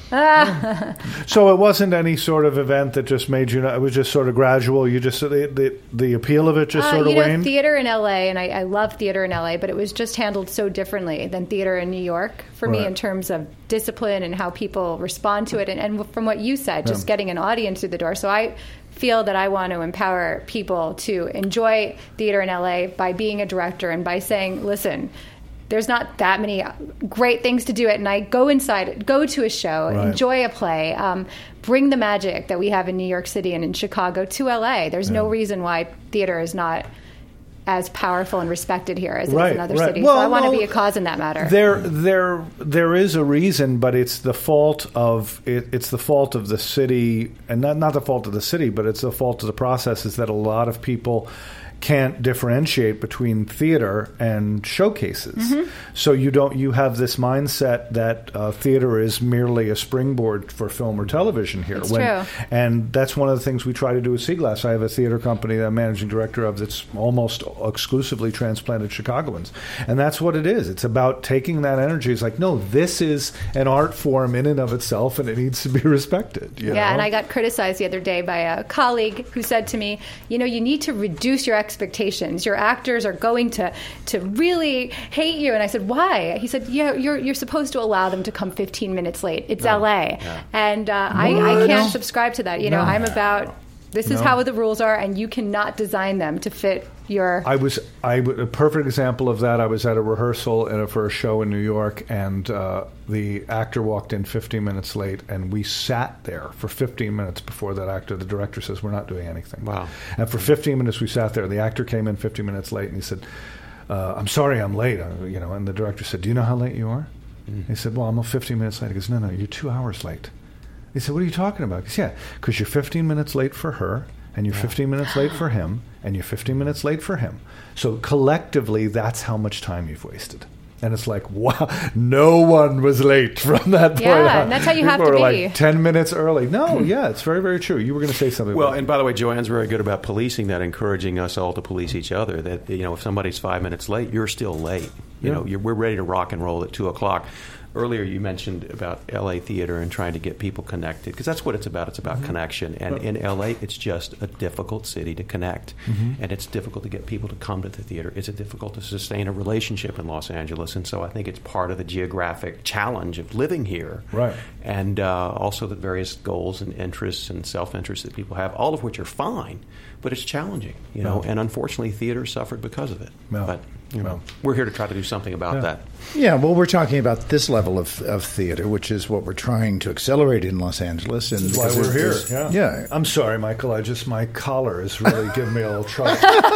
So it wasn't any sort of event that just made you. It was just sort of gradual. You just the the, the appeal of it just Uh, sort of you know, waned. theater in L A, and I, I love theater in L A, but it was just handled so differently than theater in New York for me Right. in terms of discipline and how people respond to it. And, and from what you said, just getting an audience through the door. So I feel that I want to empower people to enjoy theater in L A by being a director and by saying, listen, there's not that many great things to do at night. Go inside, go to a show, Right. enjoy a play, um, bring the magic that we have in New York City and in Chicago to L A. There's no reason why theater is not as powerful and respected here as it Right, is in other right. cities. Well, so I want no, to be a cause in that matter. There, there, there is a reason, but it's the fault of it, it's the fault of the city, and not not the fault of the city, but it's the fault of the process. Is that a lot of people can't differentiate between theater and showcases. Mm-hmm. So you don't. You have this mindset that uh, theater is merely a springboard for film or television here. It's when, true. And that's one of the things we try to do with Seaglass. I have a theater company that I'm managing director of that's almost exclusively transplanted Chicagoans. And that's what it is. It's about taking that energy. It's like, no, this is an art form in and of itself, and it needs to be respected. You yeah, know? and I got criticized the other day by a colleague who said to me, you know, you need to reduce your expectations. Your actors are going to to really hate you. And I said, why? He said, yeah, you're you're supposed to allow them to come fifteen minutes late. It's L A. Yeah. And uh, I, I can't subscribe to that. You know, No. I'm about, this is No. how the rules are, and you cannot design them to fit your... I was I w- a perfect example of that. I was at a rehearsal in a, for a show in New York, and uh, the actor walked in fifteen minutes late, and we sat there for fifteen minutes before that actor. The director says, "We're not doing anything." Wow! And for fifteen minutes, we sat there. The actor came in fifteen minutes late, and he said, uh, "I'm sorry, I'm late." Uh, you know, and the director said, "Do you know how late you are?" Mm. He said, "Well, I'm fifteen minutes late." He goes, "No, no, you're two hours late." He said, "What are you talking about?" He goes, "Yeah, because you're fifteen minutes late for her, and you're yeah. fifteen minutes late for him, and you're fifteen minutes late for him. So collectively, that's how much time you've wasted." And it's like, wow, no one was late from that point Yeah, on. and that's how you People have to were be. like ten minutes early. No, yeah, it's very, very true. You were going to say something. Well, about and by the way, Joanne's very good about policing that, encouraging us all to police each other. That, you know, if somebody's five minutes late, you're still late. You Yeah. know, you're, we're ready to rock and roll at two o'clock. Earlier, you mentioned about L A theater and trying to get people connected, because that's what it's about. It's about mm-hmm. connection. And in L A, it's just a difficult city to connect. Mm-hmm. And it's difficult to get people to come to the theater. It's difficult to sustain a relationship in Los Angeles. And so I think it's part of the geographic challenge of living here. Right. And uh, also the various goals and interests and self-interests that people have, all of which are fine, but it's challenging, you know. No. And unfortunately, theater suffered because of it. No. But, you know, No. we're here to try to do something about Yeah. that. Yeah, well, we're talking about this level of, of theater, which is what we're trying to accelerate in Los Angeles. And That's why we're here. Yeah. yeah. I'm sorry, Michael. I just, my collar is really giving me a little trouble.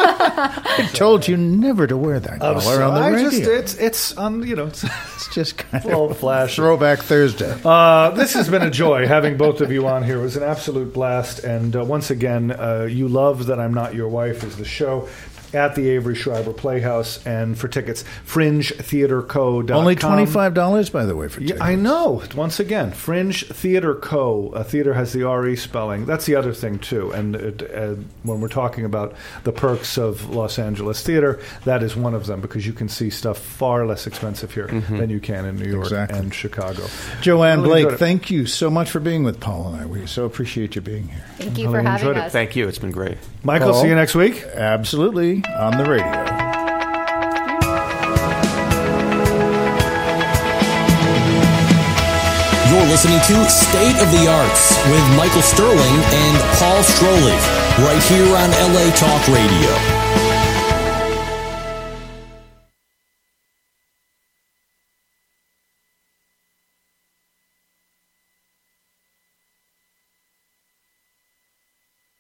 I told you never to wear that I'm collar sorry. on the I radio. just, it's, it's, um, you know, it's, It's just kind a little of flashy. Throwback Thursday. Uh, this has been a joy having both of you on here. It was an absolute blast. And uh, once again, uh, You Love That I'm Not Your Wife is the show at the Avery Schreiber Playhouse. And for tickets, fringe theater co dot com. Only twenty-five dollars, by the way, for tickets. Yeah, I know. Once again, Fringe Theater Co. Uh, theater has the R E spelling. That's the other thing, too. And it, uh, when we're talking about the perks of Los Angeles theater, that is one of them, because you can see stuff far less expensive here mm-hmm. than you can in New York exactly. and Chicago. Joanne really Blake, thank you so much for being with Paul and I. We so appreciate you being here. Thank you Really for having enjoyed it. us. Thank you. It's been great. Michael, Paul? see you next week. Absolutely, on the radio. You're listening to State of the Arts with Michael Sterling and Paul Strolig, right here on L A Talk Radio.